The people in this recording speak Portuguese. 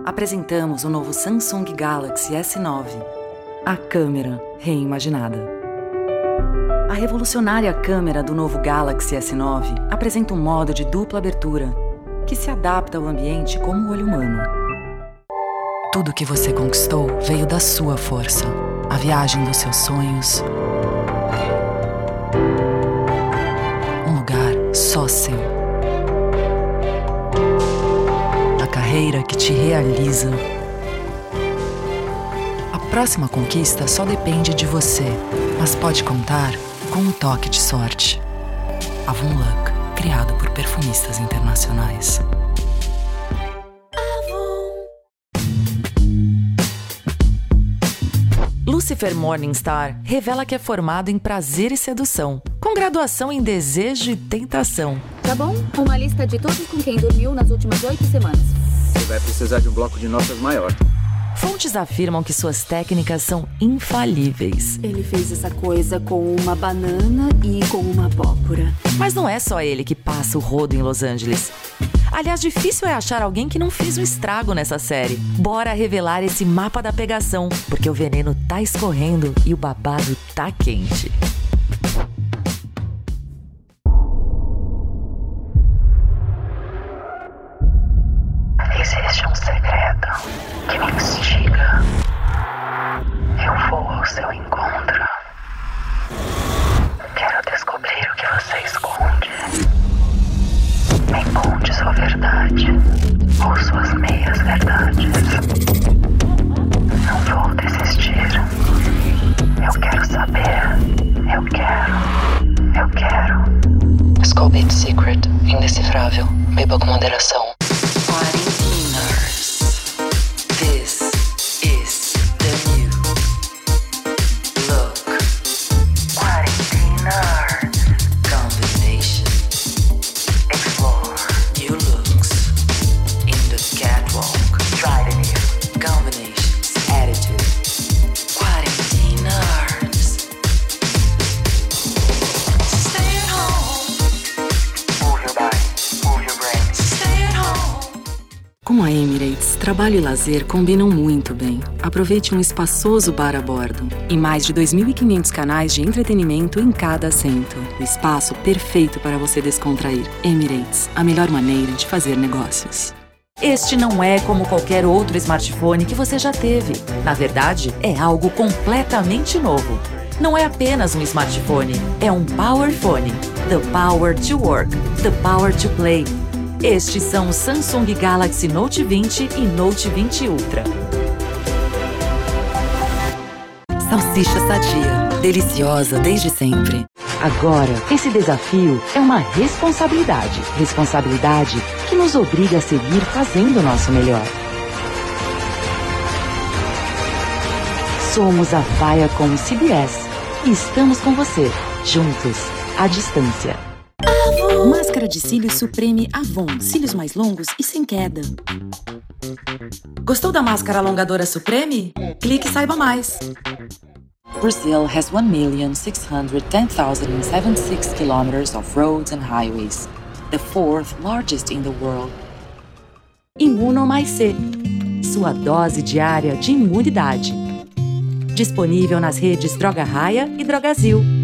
apresentamos o novo Samsung Galaxy S9. A câmera reimaginada. A revolucionária câmera do novo Galaxy S9 apresenta um modo de dupla abertura que se adapta ao ambiente como o olho humano. Tudo que você conquistou veio da sua força. A viagem dos seus sonhos. Um lugar só seu. A carreira que te realiza. A próxima conquista só depende de você, mas pode contar com um toque de sorte. Avon Luck, criado por perfumistas internacionais. Lucifer Morningstar revela que é formado em prazer e sedução, com graduação em desejo e tentação. Tá bom? Uma lista de todos com quem dormiu nas últimas 8 semanas. Você vai precisar de um bloco de notas maior. Fontes afirmam que suas técnicas são infalíveis. Ele fez essa coisa com uma banana e com uma abóbora. Mas não é só ele que passa o rodo em Los Angeles. Aliás, difícil é achar alguém que não fez um estrago nessa série. Bora revelar esse mapa da pegação, porque o veneno tá escorrendo e o babado tá quente. Existe um segredo que me instiga. Eu vou ao seu encontro. Quero descobrir o que você esconde. Me conte sua verdade ou suas meias verdades. Não vou desistir. Eu quero saber. Eu quero. Descobri o segredo indecifrável. Beba com moderação. This is the new look. Quarentiners. Combination. Explore. New looks. In the catwalk. Try the new. Combinations. Attitude. Quarentiners. Stay at home. Move your body. Move your brain. Stay at home. Com a Emirates, trabalho e lazer combinam muito bem. Aproveite um espaçoso bar a bordo e mais de 2.500 canais de entretenimento em cada assento. O espaço perfeito para você descontrair. Emirates, a melhor maneira de fazer negócios. Este não é como qualquer outro smartphone que você já teve. Na verdade, é algo completamente novo. Não é apenas um smartphone, é um Power Phone. The power to work, the power to play. Estes são o Samsung Galaxy Note 20 e Note 20 Ultra. Salsicha sadia, deliciosa desde sempre. Agora, esse desafio é uma responsabilidade. Responsabilidade que nos obriga a seguir fazendo o nosso melhor. Somos a Viacom CBS e estamos com você, juntos, à distância. Máscara de cílios Supreme Avon. Cílios mais longos e sem queda. Gostou da máscara alongadora Supreme? Clique e saiba mais. Brazil has 1,610,076 kilometers of roads and highways, the fourth largest in the world. Imuno Mais C, sua dose diária de imunidade. Disponível nas redes Droga Raia e Drogazil.